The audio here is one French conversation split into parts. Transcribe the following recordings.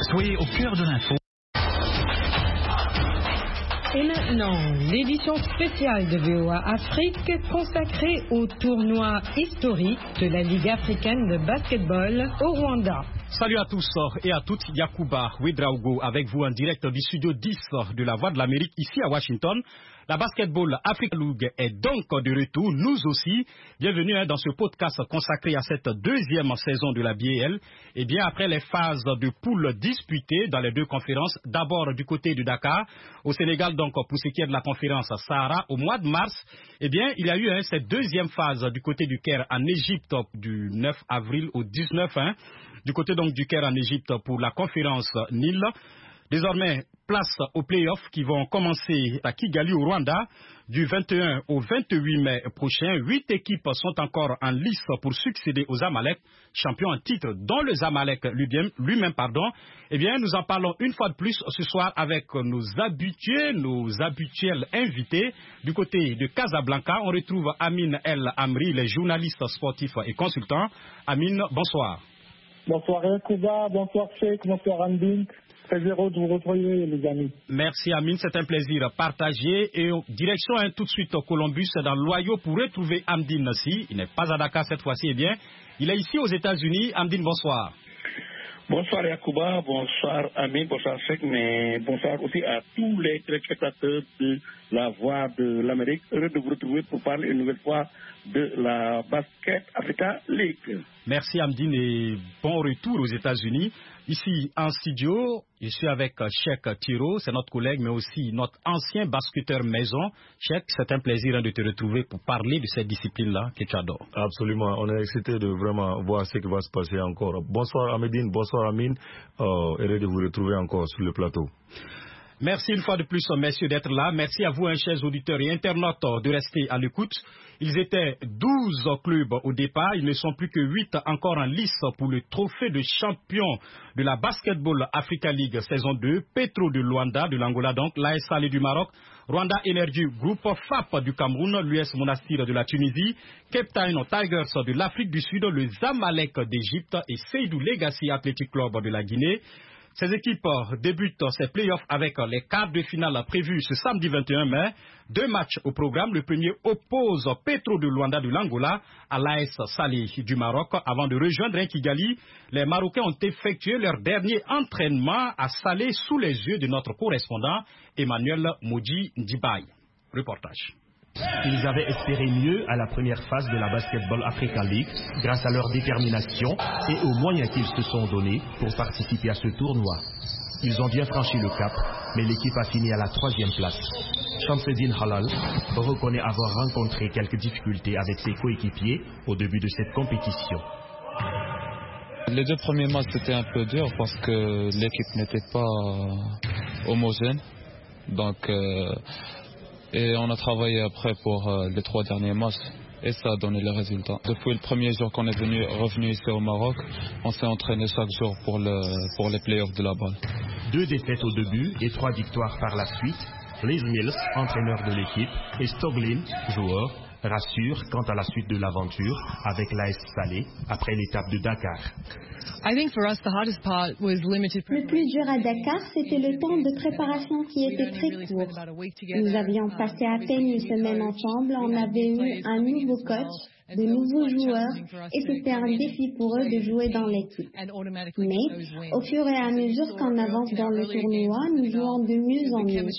Soyez au cœur de l'info. Et maintenant, l'édition spéciale de VOA Afrique consacrée au tournoi historique de la Ligue africaine de basketball au Rwanda. Salut à tous et à toutes, Yacouba Ouedraogo avec vous en direct du studio 10 de la Voix de l'Amérique ici à Washington. La Basketball Africa League est donc de retour, nous aussi. Bienvenue dans ce podcast consacré à cette deuxième saison de la BAL. Et bien après les phases de poule disputées dans les deux conférences, d'abord du côté du Dakar, au Sénégal donc pour ce qui est de la conférence Sahara au mois de mars, eh bien il y a eu cette deuxième phase du côté du Caire en Égypte du 9 avril au 19 du côté donc du Caire en Égypte pour la conférence Nil. Désormais, place aux playoffs qui vont commencer à Kigali au Rwanda du 21 au 28 mai prochain. 8 équipes sont encore en lice pour succéder aux Zamalek, champions en titre, dont le Zamalek lui-même. Eh bien, nous en parlons une fois de plus ce soir avec nos habituels invités. Du côté de Casablanca, on retrouve Amine El Amri, les journalistes sportifs et consultants. Amine, bonsoir. Bonsoir Yacouba, bonsoir Sheikh, bonsoir Amdine. Très heureux de vous retrouver les amis. Merci Amine, c'est un plaisir partagé. Et direction tout de suite au Columbus dans l'Ohio pour retrouver Amdine Nassi. Il n'est pas à Dakar cette fois-ci, eh bien, il est ici aux États-Unis. Amdine, bonsoir. Bonsoir Yacouba, bonsoir Amine, bonsoir Sheikh, mais bonsoir aussi à tous les téléspectateurs de la Voix de l'Amérique. Heureux de vous retrouver pour parler une nouvelle fois de la Basket Africa League. Merci Amdine et bon retour aux États-Unis. Ici en studio, je suis avec Sheikh Tiro, c'est notre collègue, mais aussi notre ancien basketteur maison. Sheikh, c'est un plaisir de te retrouver pour parler de cette discipline-là que tu adores. Absolument, on est excité de vraiment voir ce qui va se passer encore. Bonsoir Amedine, bonsoir Amine, heureux de vous retrouver encore sur le plateau. Merci une fois de plus, messieurs, d'être là. Merci à vous, chers auditeurs et internautes, de rester à l'écoute. Ils étaient 12 clubs au départ. Ils ne sont plus que 8 encore en lice pour le trophée de champion de la Basketball Africa League saison 2. Petro de Luanda, de l'Angola donc, l'AS Salé du Maroc, Rwanda Energy Group, FAP du Cameroun, l'US Monastir de la Tunisie, Cape Town Tigers de l'Afrique du Sud, le Zamalek d'Égypte et Seydou Legacy Athletic Club de la Guinée. Ces équipes débutent ces playoffs avec les quarts de finale prévus ce samedi 21 mai. 2 matchs au programme. Le premier oppose Petro de Luanda de l'Angola à l'AS Salé du Maroc. Avant de rejoindre Kigali, les Marocains ont effectué leur dernier entraînement à Salé sous les yeux de notre correspondant Emmanuel Moudi Ndibaye. Reportage. Ils avaient espéré mieux à la première phase de la Basketball Africa League grâce à leur détermination et aux moyens qu'ils se sont donnés pour participer à ce tournoi. Ils ont bien franchi le cap, mais l'équipe a fini à la 3e place. Shamseddine Halal reconnaît avoir rencontré quelques difficultés avec ses coéquipiers au début de cette compétition. Les 2 premiers matchs c'était un peu dur parce que l'équipe n'était pas homogène. Et on a travaillé après pour les 3 derniers matchs et ça a donné les résultats. Depuis le premier jour qu'on est revenu ici au Maroc, on s'est entraîné chaque jour pour les playoffs de la balle. 2 défaites au début et 3 victoires par la suite. Liz Mills, entraîneur de l'équipe, et Stoglin, joueur, rassure quant à la suite de l'aventure avec l'AS Salé après l'étape de Dakar. Le plus dur à Dakar, c'était le temps de préparation qui était très court. Nous avions passé à peine une semaine ensemble, on avait eu un nouveau coach, de nouveaux joueurs et c'était un défi pour eux de jouer dans l'équipe. Mais au fur et à mesure qu'on avance dans le tournoi, nous jouons de mieux en mieux.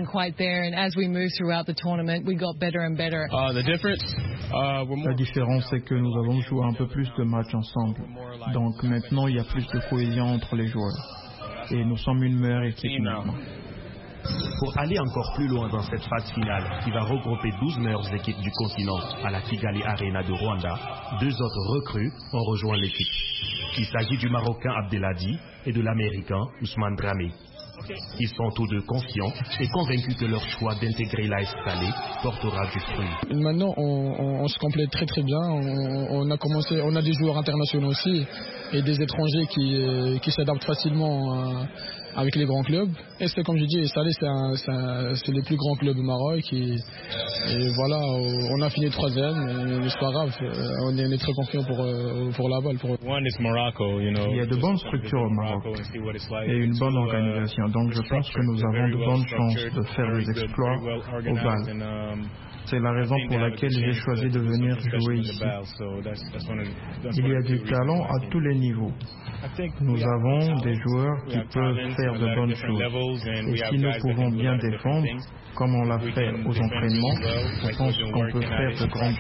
La différence, c'est que nous avons joué un peu plus de matchs ensemble. Donc maintenant, il y a plus de cohésion entre les joueurs. Et nous sommes une meilleure équipe maintenant. Pour aller encore plus loin dans cette phase finale qui va regrouper 12 meilleures équipes du continent à la Kigali Arena de Rwanda, 2 autres recrues ont rejoint l'équipe. Il s'agit du Marocain Abdelhadi et de l'Américain Ousmane Dramé. Ils sont tous deux confiants et convaincus que leur choix d'intégrer l'AS Salé portera du fruit. Maintenant, on se complète très très bien. On a des joueurs internationaux aussi et des étrangers qui s'adaptent facilement avec les grands clubs. Et c'est comme je dis, Salé, c'est le plus grand club du Maroc. Et voilà, on a fini 3e, mais c'est pas grave. On est très confiant pour la balle. Il y a de bonnes structures au Maroc et une bonne organisation. Donc je pense que nous avons de bonnes chances de faire des exploits au bal. C'est la raison pour laquelle j'ai choisi de venir jouer ici. Il y a du talent à tous les niveaux. Nous avons des joueurs qui peuvent faire de bonnes choses. Et si nous pouvons bien défendre, comme on l'a fait aux entraînements, je pense qu'on peut faire de grandes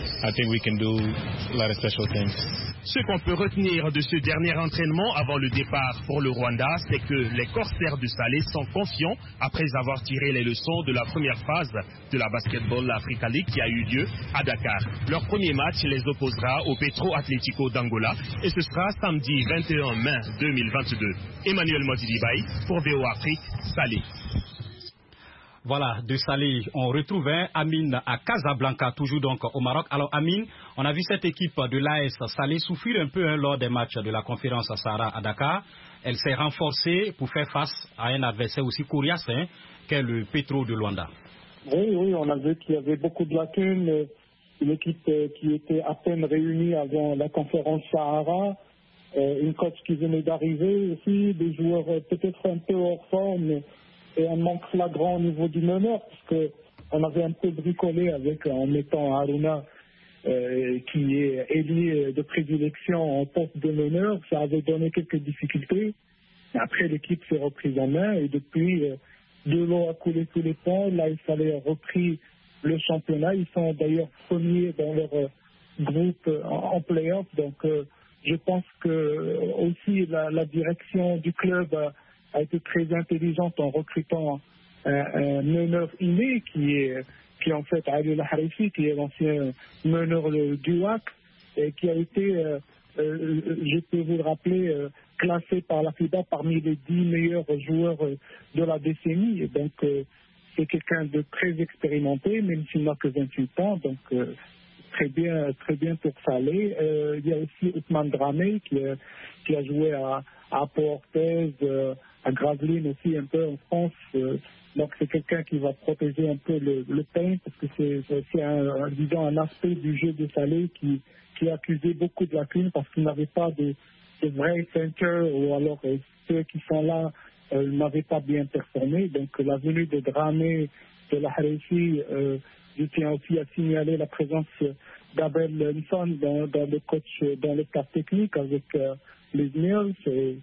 choses. Ce qu'on peut retenir de ce dernier entraînement avant le départ pour le Rwanda, c'est que les Corsaires de Salé sont confiants après avoir tiré les leçons de la première phase de la Basketball Africa League qui a eu lieu à Dakar. Leur premier match les opposera au Petro Atlético d'Angola et ce sera samedi 21 mai 2022. Emmanuel Modidibaï pour VO Afrique, Salé. Voilà, de Salé, on retrouve Amine à Casablanca, toujours donc au Maroc. Alors Amine, on a vu cette équipe de l'AS Salé souffrir un peu lors des matchs de la conférence Sahara à Dakar. Elle s'est renforcée pour faire face à un adversaire aussi coriace, qu'est le Petro de Luanda. Oui, on a vu qu'il y avait beaucoup de lacunes. Une équipe qui était à peine réunie avant la conférence Sahara. Une coach qui venait d'arriver aussi, des joueurs peut-être un peu hors forme. Et un manque flagrant au niveau du meneur, parce qu'on avait un peu bricolé en mettant Haruna, qui est ailier de prédilection en poste de meneur. Ça avait donné quelques difficultés. Après, l'équipe s'est reprise en main et depuis, de l'eau a coulé tous les ponts. Là, il fallait repris le championnat. Ils sont d'ailleurs premiers dans leur groupe en play-off. Donc, je pense que aussi la direction du club a été très intelligente en recrutant un meneur inné qui est en fait Ali Laharifi, qui est l'ancien meneur du WAC et qui a été, je peux vous le rappeler, classé par la FIBA parmi les 10 meilleurs joueurs de la décennie. Et donc, c'est quelqu'un de très expérimenté, même s'il n'a que 28 ans. Donc, très bien pour Salé. Il y a aussi Ousmane Dramé qui a joué à Port-Orthez, à Gravelines aussi un peu en France. Donc c'est quelqu'un qui va protéger un peu le paint parce que c'est aussi un aspect du jeu de Salé qui accusait beaucoup de lacunes parce qu'il n'avait pas de vrais centers ou alors ceux qui sont là n'avaient pas bien performé. Donc la venue de Dramé, de la Harefi, je tiens aussi à signaler la présence d'Abel Nson dans le staff technique avec les Mills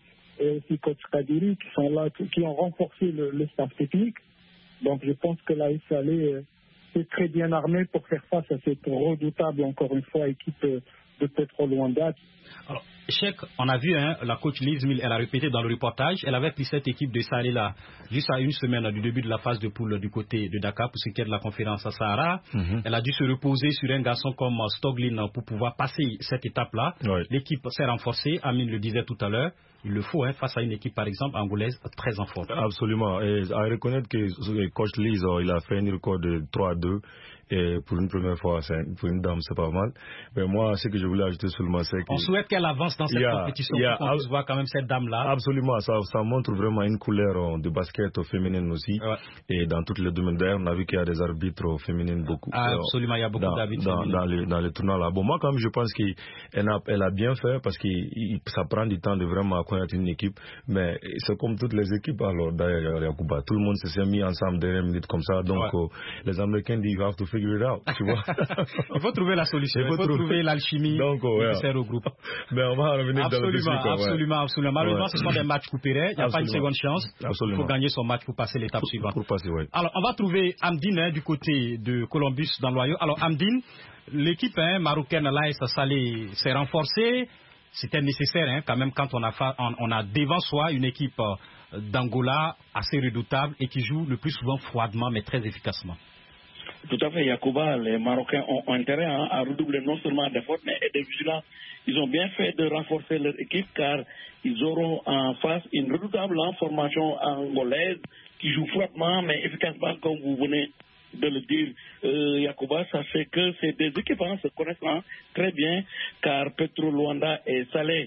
et aussi coach Kadiri qui sont là, qui ont renforcé le staff technique. Donc je pense que l'AS Salé est très bien armée pour faire face à cette redoutable, encore une fois, équipe de Petro Luanda. Alors, Cheikh, on a vu la coach Liz Mill, elle a répété dans le reportage, elle avait pris cette équipe de Salé là juste à une semaine du début de la phase de poule du côté de Dakar pour ce qui est de la conférence à Sahara. Elle a dû se reposer sur un garçon comme Stoglin pour pouvoir passer cette étape-là. Ouais. L'équipe s'est renforcée, Amine le disait tout à l'heure. Il le faut face à une équipe, par exemple, angolaise très en forme. Absolument. Et à reconnaître que le coach Liz, il a fait un record de 3-2. Et pour une première fois, pour une dame, c'est pas mal. Mais moi, ce que je voulais ajouter seulement, c'est que... On souhaite qu'elle avance dans cette compétition pour qu'on puisse voir quand même cette dame-là. Absolument. Ça montre vraiment une couleur de basket féminine aussi. Ouais. Et dans toutes les domaines d'ailleurs, on a vu qu'il y a des arbitres féminines beaucoup. Absolument, il y a beaucoup d'arbitres féminines. Dans les tournois là. Bon, moi, quand même, je pense qu'elle a bien fait parce que ça prend du temps de vraiment connaître une équipe. Mais c'est comme toutes les équipes, alors, d'ailleurs, Yacouba. Tout le monde s'est mis ensemble derrière une minute comme ça. Donc, les Américains disent, you have to figure it out, tu vois. Il faut trouver la solution, il faut trouver l'alchimie qui sert au groupe. Mais on va revenir dans le dossier. Absolument. Malheureusement, ce sont des matchs coupérés. Il n'y a pas une seconde chance. Il faut gagner son match pour passer l'étape suivante. Alors, on va trouver Amdine du côté de Columbus dans l'Ohio. Alors, Amdine, l'équipe marocaine, l'AS Salé, s'est renforcée. C'était nécessaire quand même quand on a devant soi une équipe d'Angola assez redoutable et qui joue le plus souvent froidement mais très efficacement. Tout à fait, Yacouba, les Marocains ont intérêt à redoubler non seulement d'efforts, mais des vigilants. Ils ont bien fait de renforcer leur équipe car ils auront en face une redoutable formation angolaise qui joue froidement mais efficacement, comme vous venez de le dire, Yacouba. Sachez que ces deux équipes se connaissent très bien car Petro Luanda et Salé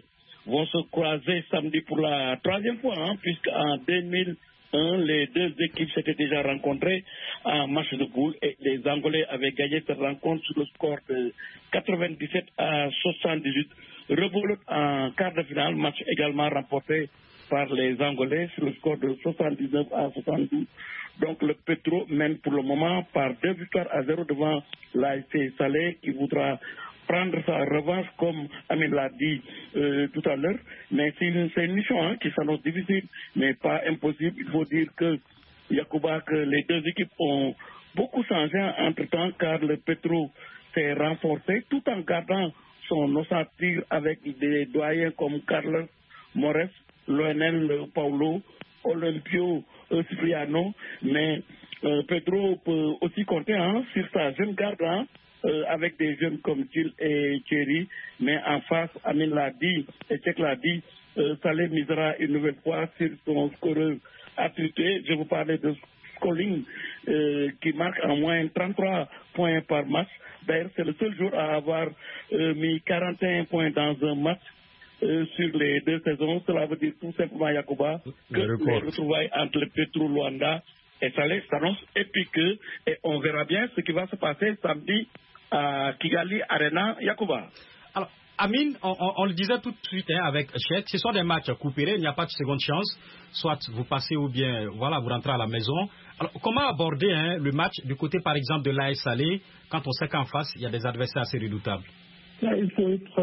vont se croiser samedi pour la 3e fois, puisqu'en 2001, les deux équipes s'étaient déjà rencontrées en match de poule et les Angolais avaient gagné cette rencontre sur le score de 97 à 78. Rebelote en quart de finale, match également remporté par les Angolais sur le score de 79 à 72. Donc le Petro mène pour le moment par 2-0 devant l'ASC Salé qui voudra prendre sa revanche comme Amin l'a dit tout à l'heure. Mais c'est une mission qui s'annonce difficile mais pas impossible. Il faut dire que Yacouba, que les deux équipes ont beaucoup changé entre-temps car le Petro s'est renforcé tout en gardant son ossature avec des doyens comme Carlos Mores, Lionel Paulo, Olympio Cipriano, mais Pedro peut aussi compter sur sa jeune garde avec des jeunes comme Gilles et Thierry, mais en face, Amin l'a dit, et Tchèque l'a dit, Salé misera une nouvelle fois sur son scoreur attribué. Je vous parlais de Scolling qui marque en moins 33 points par match. D'ailleurs, c'est le seul joueur à avoir mis 41 points dans un match sur les 2 saisons. Cela veut dire tout simplement, Yacouba, que les retrouvailles entre le Petro Luanda et Salé s'annoncent épiques et on verra bien ce qui va se passer samedi à Kigali Arena, Yacouba. Alors, Amine, on le disait tout de suite avec Chet, ce sont des matchs coupérés, il n'y a pas de seconde chance. Soit vous passez ou bien voilà, vous rentrez à la maison. Alors, comment aborder le match du côté, par exemple, de l'AS Salé, quand on sait qu'en face, il y a des adversaires assez redoutables? Là, il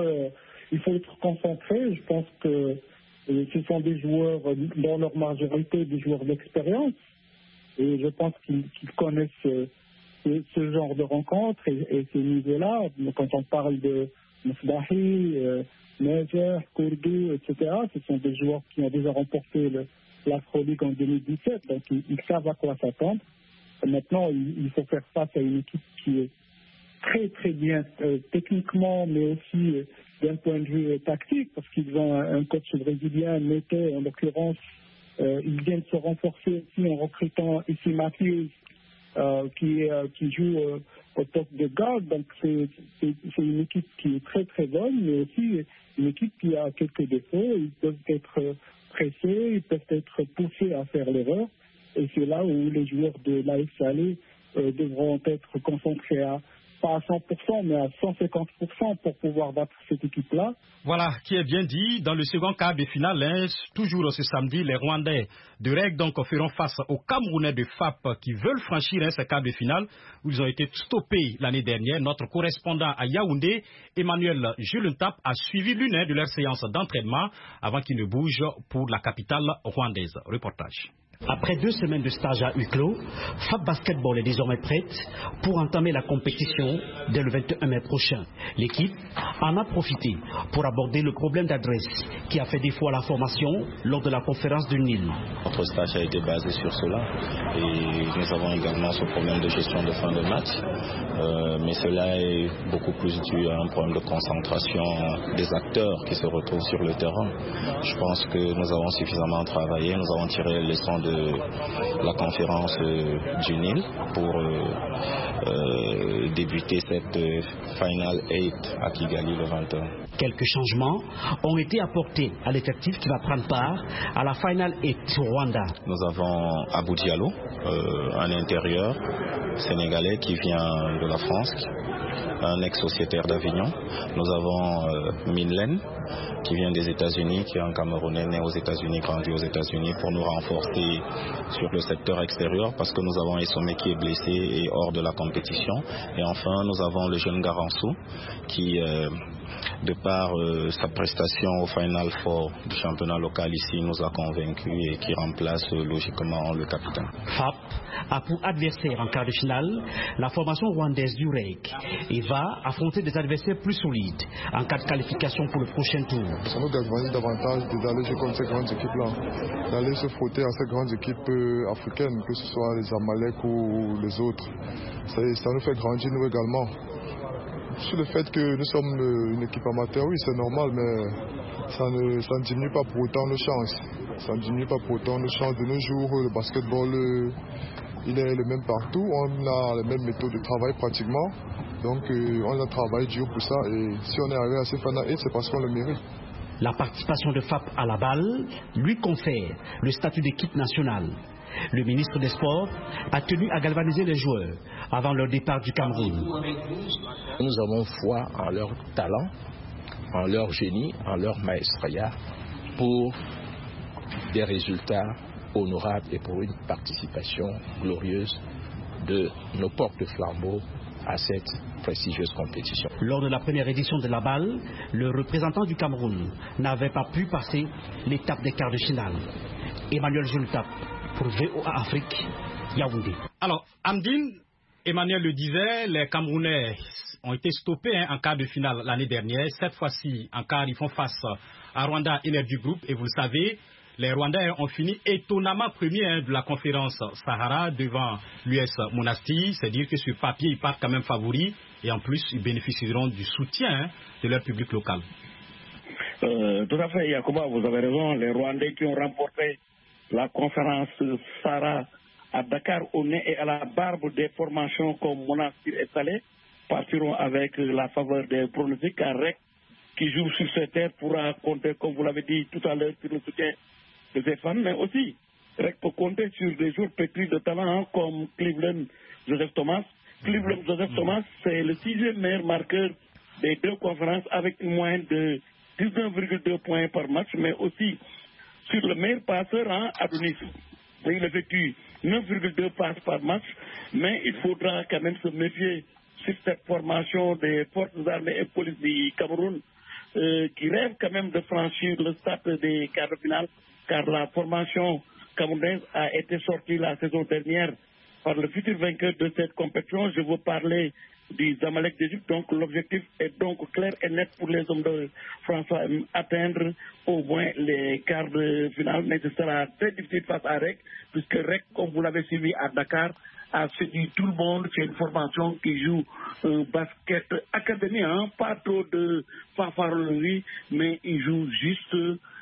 faut être concentré. Je pense que ce sont des joueurs, dans leur majorité, des joueurs d'expérience. Et je pense qu'ils connaissent ce genre de rencontres et ces niveaux-là. Quand on parle de Mousdahi, Neger, Kourdou, etc., ce sont des joueurs qui ont déjà remporté l'Afro League en 2017. Donc, ils savent à quoi s'attendre. Maintenant, il faut faire face à une équipe qui est très, très bien techniquement, mais aussi d'un point de vue tactique, parce qu'ils ont un coach brésilien, Neto, en l'occurrence. Ils viennent se renforcer aussi en recrutant ici Matthews, qui joue au poste de garde. Donc c'est une équipe qui est très très bonne, mais aussi une équipe qui a quelques défauts. Ils peuvent être pressés, ils peuvent être poussés à faire l'erreur. Et c'est là où les joueurs de l'AS Salé devront être concentrés pas à 100%, mais à 150% pour pouvoir battre cette équipe-là. Voilà, qui est bien dit. Dans le second quart de finale, toujours ce samedi, les Rwandais de REG feront face aux Camerounais de FAP qui veulent franchir ce quart de finale où ils ont été stoppés l'année dernière. Notre correspondant à Yaoundé, Emmanuel Julentap, a suivi l'une de leurs séances d'entraînement avant qu'ils ne bougent pour la capitale rwandaise. Reportage. Après 2 semaines de stage à huis clos, FAP Basketball est désormais prête pour entamer la compétition dès le 21 mai prochain. L'équipe en a profité pour aborder le problème d'adresse qui a fait défaut à la formation lors de la conférence du Nil. Notre stage a été basé sur cela et nous avons également ce problème de gestion de fin de match. Mais cela est beaucoup plus dû à un problème de concentration des acteurs qui se retrouvent sur le terrain. Je pense que nous avons suffisamment travaillé, nous avons tiré les leçons de la conférence du Nil pour débuter cette Final 8 à Kigali le 21. Quelques changements ont été apportés à l'effectif qui va prendre part à la Final 8 au Rwanda. Nous avons Abou Diallo, un intérieur sénégalais qui vient de la France, un ex-sociétaire d'Avignon. Nous avons Minlen qui vient des États-Unis, qui est un Camerounais né aux États-Unis, grandi aux États-Unis, pour nous renforcer sur le secteur extérieur parce que nous avons Essomé qui est blessé et hors de la compétition. Et enfin, nous avons le jeune Garansou qui, de par sa prestation au Final Four du championnat local ici, nous a convaincus et qui remplace logiquement le capitaine. FAP a pour adversaire en quart de finale la formation rwandaise du REG et va affronter des adversaires plus solides en cas de qualification pour le prochain tour. Ça nous galvanise davantage d'aller jouer contre ces grandes équipes-là, d'aller se frotter à ces grandes équipes africaines, que ce soit les Amalek ou les autres. Ça nous fait grandir nous également. Sur le fait que nous sommes une équipe amateur, oui c'est normal, mais ça ne diminue pas pour autant nos chances. Ça ne diminue pas pour autant nos chances. De nos jours, le basketball, il est le même partout. On a les mêmes méthodes de travail pratiquement. Donc on a travaillé dur pour ça. Et si on est arrivé à ces Final 8, c'est parce qu'on le mérite. La participation de FAP à la balle lui confère le statut d'équipe nationale. Le ministre des Sports a tenu à galvaniser les joueurs avant leur départ du Cameroun. Nous avons foi en leur talent, en leur génie, en leur maestria pour des résultats honorables et pour une participation glorieuse de nos porte-flambeaux à cette prestigieuse compétition. Lors de la première édition de la balle, le représentant du Cameroun n'avait pas pu passer l'étape des quarts de finale. Emmanuel Jultap pour VOA Afrique, Yaoundé. Alors, Amdine, Emmanuel le disait, les Camerounais ont été stoppés en quart de finale l'année dernière. Cette fois-ci, en quart, ils font face à Rwanda Energy Group. Et vous le savez, les Rwandais ont fini étonnamment premiers de la conférence Sahara devant l'US Monastir. C'est-à-dire que sur papier, ils partent quand même favoris. Et en plus, ils bénéficieront du soutien de leur public local. Tout à fait, Yacouba, vous avez raison. Les Rwandais qui ont remporté la conférence Sahara à Dakar, au nez et à la barbe des formations comme Monastir et Salé, partiront avec la faveur des pronostics, car REC, qui joue sur cette terre, pourra compter, comme vous l'avez dit tout à l'heure, sur le soutien de ses fans, mais aussi REC peut compter sur des joueurs pétris de talent comme Cleveland Joseph Thomas. Cleveland Joseph Thomas, c'est le 6e meilleur marqueur des deux conférences avec une moyenne de 19,2 points par match, mais aussi sur le meilleur passeur, Adonis. Il effectue 9,2 passes par match, mais il faudra quand même se méfier sur cette formation des forces armées et police du Cameroun, qui rêve quand même de franchir le stade des quarts de finale, car la formation camerounaise a été sortie la saison dernière par le futur vainqueur de cette compétition. Je veux parler du Zamalek d'Égypte. Donc l'objectif est donc clair et net pour les hommes de François, atteindre au moins les quarts de finale, mais ce sera très difficile face à REC, puisque REC, comme vous l'avez suivi à Dakar, a séduit tout le monde. C'est une formation qui joue basket académie, pas trop de fanfaronnerie, mais il joue juste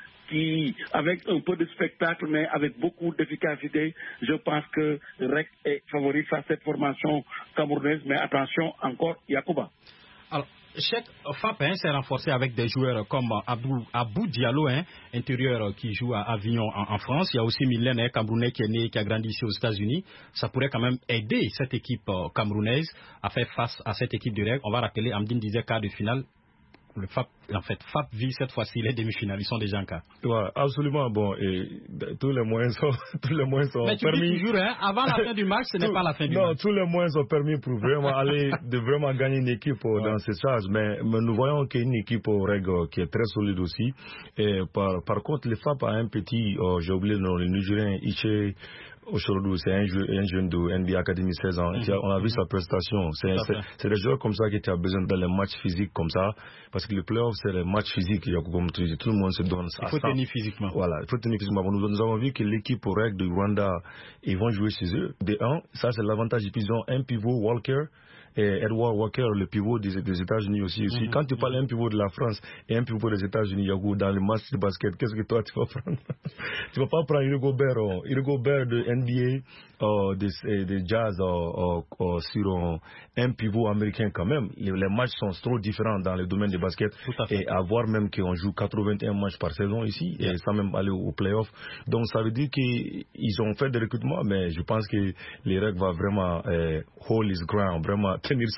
avec un peu de spectacle, mais avec beaucoup d'efficacité. Je pense que REC est favori face à cette formation camerounaise, mais attention encore, Yacouba. Alors, Cheikh FAP s'est renforcé avec des joueurs comme Abou Diallo, intérieur qui joue à Avignon en France. Il y a aussi Mylène, Camerounais qui est né, qui a grandi ici aux États-Unis. Ça pourrait quand même aider cette équipe camerounaise à faire face à cette équipe de REC. On va rappeler, Amdine disait quart de finale. Le FAP, en fait, FAP vit cette fois-ci les demi-finales. Ils sont déjà en cas. Ouais, absolument. Bon, et tous les moyens sont mais tu permis. Dis toujours, avant la fin du match, ce n'est pas la fin du match. Non, tous les moyens sont permis pour vraiment vraiment gagner une équipe dans ces charges. Mais nous voyons qu'il y a une équipe au REG qui est très solide aussi. Et par contre, le FAP a un petit, j'ai oublié le nom, le Nigérien Iche. Aujourd'hui, c'est un jeune de NBA Academy 16 ans. On a vu sa prestation. C'est des joueurs comme ça qui ont besoin dans les matchs physiques comme ça. Parce que les playoffs, c'est les matchs physiques. Comme tout le monde se donne ça. Il faut tenir physiquement. Voilà, il faut tenir physiquement. Nous avons vu que l'équipe au REC de Rwanda, ils vont jouer chez eux. De 1, ça c'est l'avantage. Ils ont un pivot, Walker. Et Edward Walker, le pivot des États-Unis aussi. Quand tu parles d'un pivot de la France et un pivot des États-Unis, dans le match de basket, qu'est-ce que toi tu vas prendre? Tu vas pas prendre Hugo Gobert de NBA, de Jazz sur un pivot américain quand même. Les matchs sont trop différents dans le domaine du basket. Et à voir même qu'on joue 81 matchs par saison ici, et sans même aller au playoff. Donc ça veut dire qu'ils ont fait des recrutements, mais je pense que les règles vont vraiment hold his ground, vraiment tenir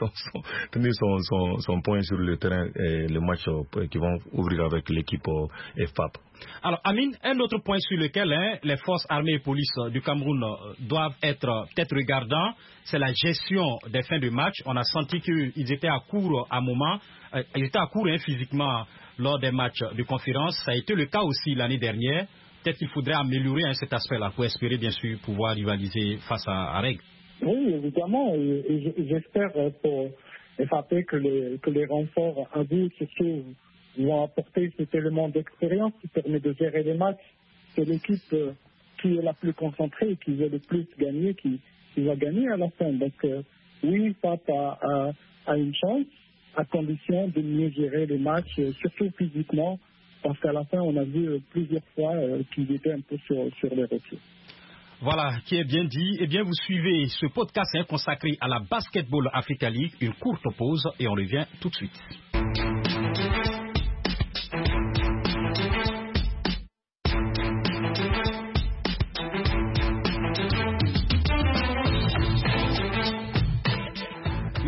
son point sur le terrain et le match qu'ils vont ouvrir avec l'équipe FAP. Alors Amine, un autre point sur lequel les forces armées et police du Cameroun doivent être peut-être regardants, c'est la gestion des fins de match. On a senti qu'ils étaient à court à un moment, ils étaient à court physiquement lors des matchs de conférence. Ça a été le cas aussi l'année dernière. Peut-être qu'il faudrait améliorer cet aspect-là pour espérer bien sûr pouvoir rivaliser face à REG. Oui, évidemment, et j'espère pour FAP que les renforts à bout, surtout, vont apporter cet élément d'expérience qui permet de gérer les matchs. C'est l'équipe qui est la plus concentrée, qui veut le plus gagner, qui va gagner à la fin. Donc, oui, FAP a une chance, à condition de mieux gérer les matchs, surtout physiquement, parce qu'à la fin, on a vu plusieurs fois qu'ils étaient un peu sur les refus. Voilà, qui est bien dit. Eh bien, vous suivez ce podcast consacré à la Basketball Africa League. Une courte pause et on revient tout de suite.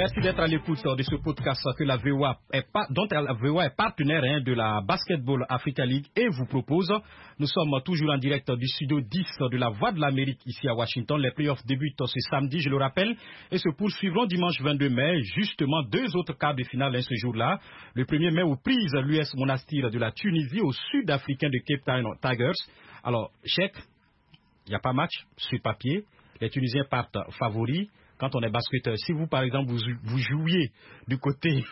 Merci d'être à l'écoute de ce podcast que la VOA dont la VOA est partenaire de la Basketball Africa League et vous propose. Nous sommes toujours en direct du studio 10 de la Voix de l'Amérique ici à Washington. Les playoffs débutent ce samedi, je le rappelle, et se poursuivront dimanche 22 mai. Justement, 2 autres quarts de finale ce jour-là. Le 1er mai opprise l'US Monastir de la Tunisie au sud-africain de Cape Town Tigers. Alors, Cheikh, il n'y a pas match sur papier. Les Tunisiens partent favoris. Quand on est basketteur, si vous, par exemple, vous jouiez du côté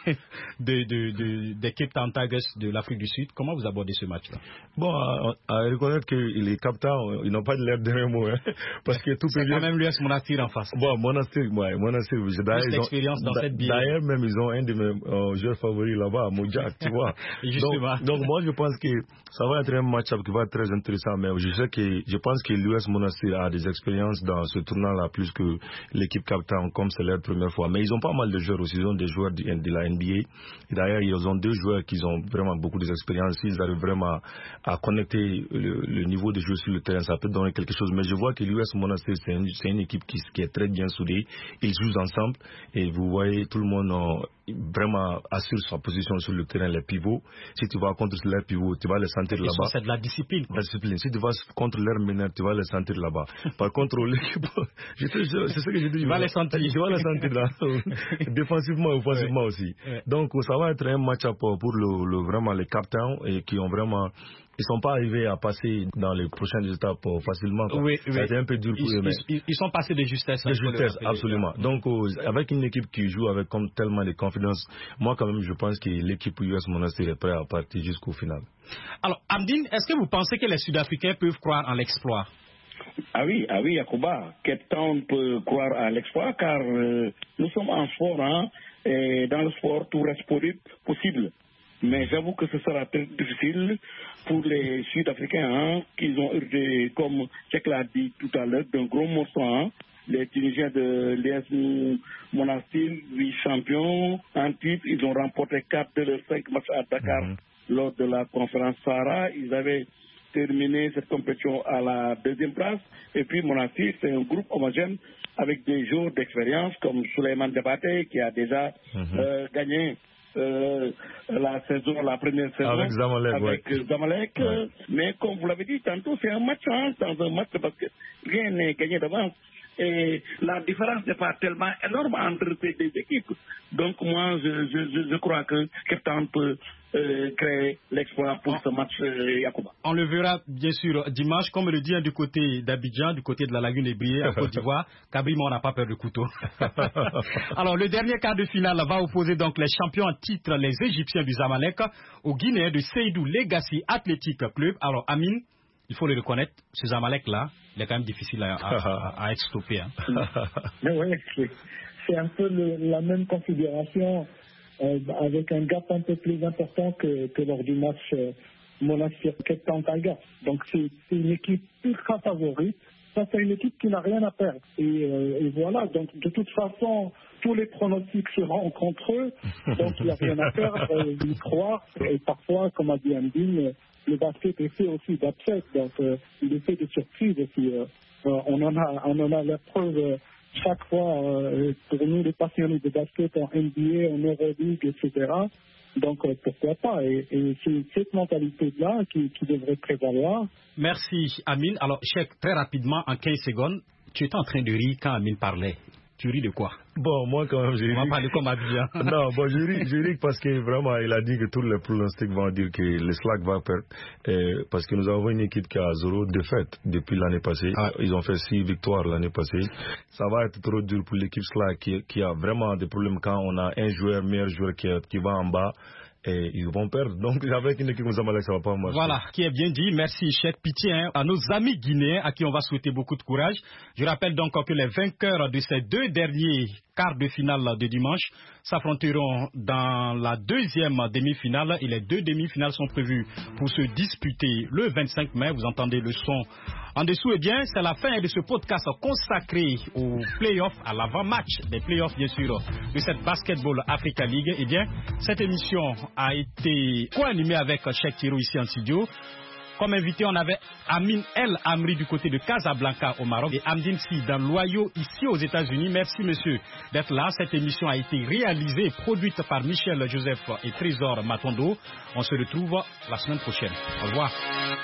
des Cape Town Tigers de l'Afrique du Sud, comment vous abordez ce match-là? Bon, à reconnaître que les Cape Town, ils n'ont pas l'air de rien mot, parce que tout c'est quand même l'US Monastir en face. Bon, Monastir, l'expérience dans cette bière. D'ailleurs, même, ils ont un de mes joueurs favoris là-bas, Mojak, tu vois. donc, moi, je pense que ça va être un match-up qui va être très intéressant, mais je pense que l'US Monastir a des expériences dans ce tournant-là, plus que l'équipe Cape Town, comme c'est leur première fois. Mais ils ont pas mal de joueurs aussi. Ils ont des joueurs de la NBA. Et d'ailleurs, ils ont 2 joueurs qui ont vraiment beaucoup d'expérience. Ils arrivent vraiment à connecter le niveau de jeu sur le terrain. Ça peut donner quelque chose. Mais je vois que l'US Monastir, c'est une équipe qui est très bien soudée. Ils jouent ensemble. Et vous voyez, tout le monde vraiment assure sa position sur le terrain. Les pivots, si tu vas contre leurs pivots, tu vas les sentir là-bas. C'est de la discipline. Si tu vas contre leurs meneurs, tu vas les sentir là-bas. Par contre, l'équipe, c'est ce que j'ai dit. Je vais les sentir là. Défensivement et offensivement aussi. Donc, ça va être un match-up pour vraiment les Cape Town et qui ont vraiment... Ils ne sont pas arrivés à passer dans les prochaines étapes facilement. Oui. Ça a été un peu dur pour eux. Ils sont passés de justesse. De justesse, absolument. Donc, avec une équipe qui joue avec tellement de confiance, moi, quand même, je pense que l'équipe US Monastir est prête à partir jusqu'au final. Alors, Amdine, est-ce que vous pensez que les Sud-Africains peuvent croire en l'exploit? Ah oui, Yacouba. Cape Town peut croire à l'exploit car nous sommes en sport, et dans le sport, tout reste possible. Mais j'avoue que ce sera très difficile pour les Sud-Africains qui ont urgé, comme Cheikh l'a dit tout à l'heure, d'un gros morceau. Les Tunisiens de l'US Monastir, 8 champions en titre, ils ont remporté 4 de leurs 5 matchs à Dakar lors de la conférence Sahara. Ils avaient terminé cette compétition à la 2e place. Et puis Monastir, c'est un groupe homogène avec des joueurs d'expérience comme Souleymane Diabaté qui a déjà gagné la première saison avec Zamalek. Mais comme vous l'avez dit tantôt, c'est un match dans un match parce que rien n'est gagné d'avance. Et la différence n'est pas tellement énorme entre ces 2 équipes. Donc moi, je crois que Cape Town peut créer l'exploit pour ce match, Yacouba. On le verra bien sûr dimanche, comme le dit du côté d'Abidjan, du côté de la Lagune Ébriée, en Côte d'Ivoire. Kabrim, on n'a pas peur de couteau. Alors le dernier quart de finale va opposer donc les champions en titre, les Égyptiens du Zamalek, aux Guinéens de Seydou Legacy Athletic Club. Alors Amine, il faut le reconnaître, ce Zamalek-là, il est quand même difficile à être stoppé. Mais oui, c'est un peu la même configuration, avec un gap un peu plus important que lors du match Monastir Cape Town Tigers. Donc c'est une équipe ultra favorite. Ça, c'est une équipe qui n'a rien à perdre. Et voilà, donc de toute façon, tous les pronostics seront contre eux. Donc il n'y a rien à perdre, y croire. Et parfois, comme a dit Amdine, le basket est fait aussi d'upset, donc il est fait de surprises aussi. On en a la preuve chaque fois pour nous les passionnés de basket en NBA, en Euroleague, etc. Donc pourquoi pas, et c'est cette mentalité-là qui devrait prévaloir. Merci Amine. Alors Cheikh, très rapidement, en 15 secondes, tu étais en train de rire quand Amine parlait. Tu ris de quoi? Bon, moi quand même, je ris. On va parler comme Abidjan. Non, bon, je ris parce que vraiment, il a dit que tous les pronostics vont dire que le Slack va perdre. Parce que nous avons une équipe qui a 0 défaite depuis l'année passée. Ils ont fait 6 victoires l'année passée. Ça va être trop dur pour l'équipe Slack qui a vraiment des problèmes quand on a un meilleur joueur qui va en bas. Et ils vont perdre. Donc, avec une équipe comme Zamalek, ça va pas marcher. Voilà, qui est bien dit. Merci, Cheikh. Pitié à nos amis guinéens à qui on va souhaiter beaucoup de courage. Je rappelle donc que les vainqueurs de ces 2 derniers quarts de finale de dimanche s'affronteront dans la 2e demi-finale. Et les 2 demi-finales sont prévues pour se disputer le 25 mai. Vous entendez le son en dessous. Eh bien, c'est la fin de ce podcast consacré aux playoffs, à l'avant-match des playoffs, bien sûr, de cette Basketball Africa League. Eh bien, cette émission a été co-animée avec Cheikh Thiro ici en studio. Comme invité, on avait Amin El Amri du côté de Casablanca au Maroc et Amdine Si dans l'Ohio ici aux États-Unis. Merci monsieur d'être là. Cette émission a été réalisée et produite par Michel Joseph et Trésor Matondo. On se retrouve la semaine prochaine. Au revoir.